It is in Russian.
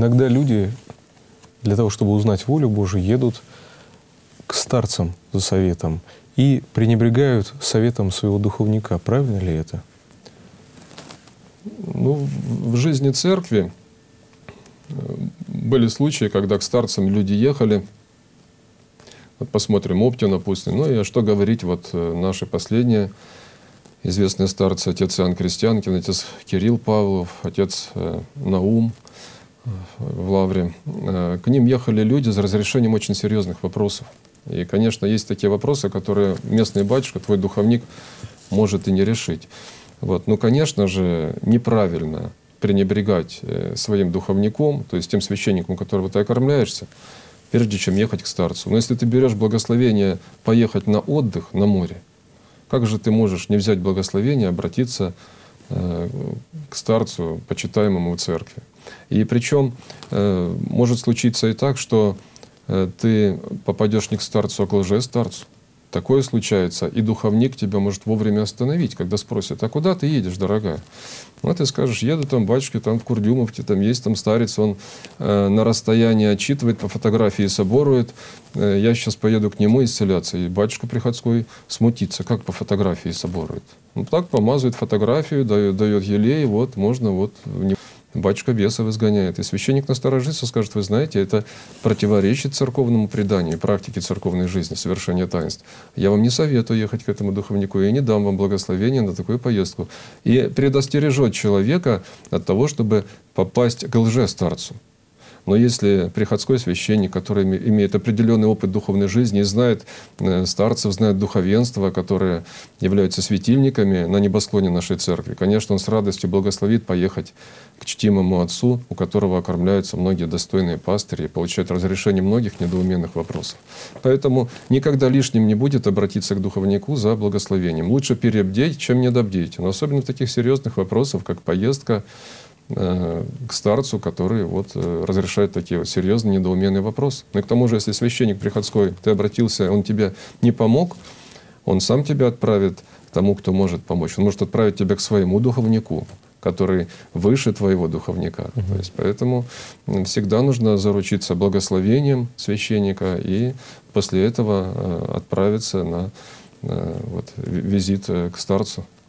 иногда люди для того, чтобы узнать волю Божию, едут к старцам за советом и пренебрегают советом своего духовника. Правильно ли это? Ну, в жизни церкви были случаи, когда к старцам люди ехали. Вот посмотрим Оптина, допустим. Ну и что говорить, вот наши последние известные старцы, отец Иоанн Крестьянкин, отец Кирилл Павлов, отец Наум в Лавре. К ним ехали люди за разрешением очень серьезных вопросов. И, конечно, есть такие вопросы, которые местный батюшка, твой духовник, может и не решить. Вот. Но, конечно же, неправильно пренебрегать своим духовником, то есть тем священником, которого ты окормляешься, прежде чем ехать к старцу. Но если ты берешь благословение поехать на отдых на море, как же ты можешь не взять благословение, обратиться к старцу, почитаемому в церкви? И причем может случиться и так, что ты попадешь не к старцу, а к лжестарцу. Такое случается, и духовник тебя может вовремя остановить, когда спросят: а куда ты едешь, дорогая? Ну, ты скажешь: еду там, батюшки, там в Курдюмовке, там есть там старец, он на расстоянии отчитывает, по фотографии соборует, я сейчас поеду к нему исцеляться. И батюшка приходской смутится: как по фотографии соборует? Ну, так помазывает фотографию, дает елей, вот можно вот... Батюшка бесов изгоняет. И священник насторожится, скажет: вы знаете, это противоречит церковному преданию, практике церковной жизни, совершения таинств. Я вам не советую ехать к этому духовнику, я не дам вам благословения на такую поездку. И предостережет человека от того, чтобы попасть к лжестарцу. Но если приходской священник, который имеет определенный опыт духовной жизни и знает старцев, знает духовенство, которые являются светильниками на небосклоне нашей церкви, конечно, он с радостью благословит поехать к чтимому отцу, у которого окормляются многие достойные пастыри и получают разрешение многих недоуменных вопросов. Поэтому никогда лишним не будет обратиться к духовнику за благословением. Лучше перебдеть, чем недобдеть. Но особенно в таких серьезных вопросах, как поездка к старцу, который вот разрешает такие вот серьезные недоуменные вопросы. Но к тому же, если священник приходской, ты обратился, он тебе не помог, он сам тебя отправит к тому, кто может помочь. Он может отправить тебя к своему духовнику, который выше твоего духовника. То есть, поэтому всегда нужно заручиться благословением священника и после этого отправиться на визит к старцу.